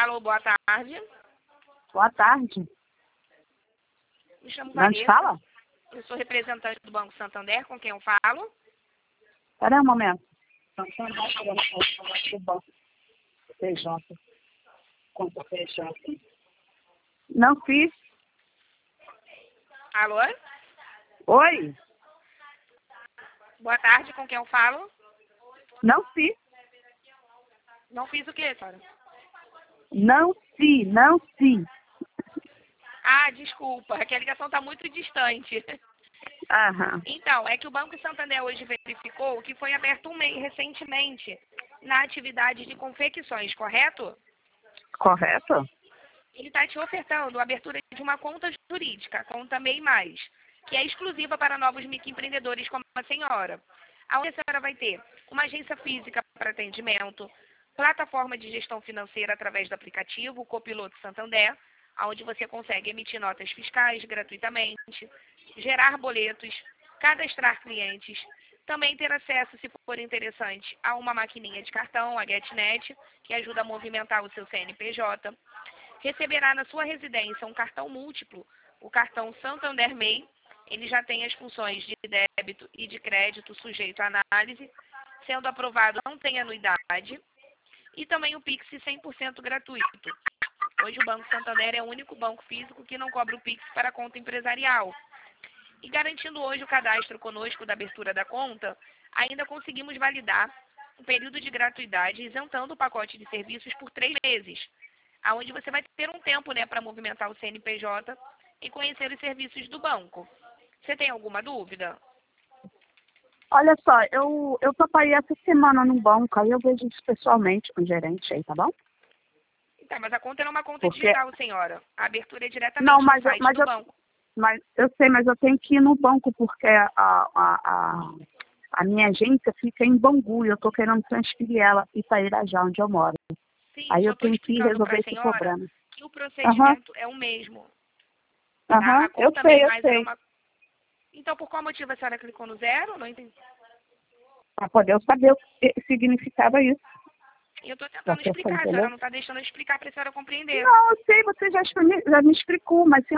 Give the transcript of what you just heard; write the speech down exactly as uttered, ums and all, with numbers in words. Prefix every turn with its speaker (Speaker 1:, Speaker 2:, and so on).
Speaker 1: Alô, boa tarde.
Speaker 2: Boa tarde.
Speaker 1: Me chamo
Speaker 2: Não te
Speaker 1: Vanessa.
Speaker 2: fala?
Speaker 1: Eu sou representante do Banco Santander, com quem eu falo.
Speaker 2: Espera aí um momento. Do banco. P J. Conta P J. Não fiz.
Speaker 1: Alô?
Speaker 2: Oi?
Speaker 1: Boa tarde, com quem eu falo?
Speaker 2: Não fiz.
Speaker 1: Não fiz o quê, senhora?
Speaker 2: Não fiz, não fiz.
Speaker 1: Ah, desculpa, é que a ligação está muito distante.
Speaker 2: Aham.
Speaker 1: Então, é que o Banco Santander hoje verificou que foi aberto um mês recentemente na atividade de confecções, correto?
Speaker 2: Correto?
Speaker 1: Ele está te ofertando a abertura de uma conta jurídica, conta M E I mais, que é exclusiva para novos microempreendedores como a senhora. Onde a senhora vai ter uma agência física para atendimento, plataforma de gestão financeira através do aplicativo, o Copiloto Santander, onde você consegue emitir notas fiscais gratuitamente, gerar boletos, cadastrar clientes, também ter acesso, se for interessante, a uma maquininha de cartão, a GetNet, que ajuda a movimentar o seu C N P J. Receberá na sua residência um cartão múltiplo, o cartão Santander M E I. Ele já tem as funções de débito e de crédito sujeito à análise, sendo aprovado não tem anuidade, e também o Pix cem por cento gratuito. Hoje o Banco Santander é o único banco físico que não cobra o Pix para a conta empresarial. E garantindo hoje o cadastro conosco da abertura da conta, ainda conseguimos validar um período de gratuidade, isentando o pacote de serviços por três meses, aonde você vai ter um tempo, né, para movimentar o C N P J e conhecer os serviços do banco. Você tem alguma dúvida?
Speaker 2: Olha só, eu, eu papai essa semana no banco, aí eu vejo isso pessoalmente com o gerente aí, tá bom?
Speaker 1: Tá, mas a conta não é uma conta
Speaker 2: Porque...
Speaker 1: digital, senhora. A abertura é diretamente
Speaker 2: Não,
Speaker 1: no
Speaker 2: mas, eu,
Speaker 1: site
Speaker 2: mas,
Speaker 1: do
Speaker 2: eu,
Speaker 1: banco.
Speaker 2: mas eu sei, mas eu tenho que ir no banco porque a, a, a, a minha agência fica em Bangu e eu tô querendo transferir ela e Itairajá, onde eu moro.
Speaker 1: Sim,
Speaker 2: Aí
Speaker 1: só
Speaker 2: eu
Speaker 1: estou
Speaker 2: tenho que
Speaker 1: explicando para
Speaker 2: resolver
Speaker 1: a
Speaker 2: esse
Speaker 1: senhora
Speaker 2: problema.
Speaker 1: que o
Speaker 2: Aham,
Speaker 1: procedimento é o mesmo. Tá?
Speaker 2: aham,
Speaker 1: A
Speaker 2: eu
Speaker 1: conta
Speaker 2: sei,
Speaker 1: M E I
Speaker 2: eu
Speaker 1: mais era
Speaker 2: sei.
Speaker 1: uma... Então, por qual motivo a senhora clicou no zero? Não entendi.
Speaker 2: Para poder eu saber o que significava isso.
Speaker 1: Eu estou tentando
Speaker 2: Você
Speaker 1: explicar, a senhora
Speaker 2: entendeu?
Speaker 1: não está deixando eu explicar para a senhora compreender.
Speaker 2: Não, eu sei, você já, expli- já me explicou, mas se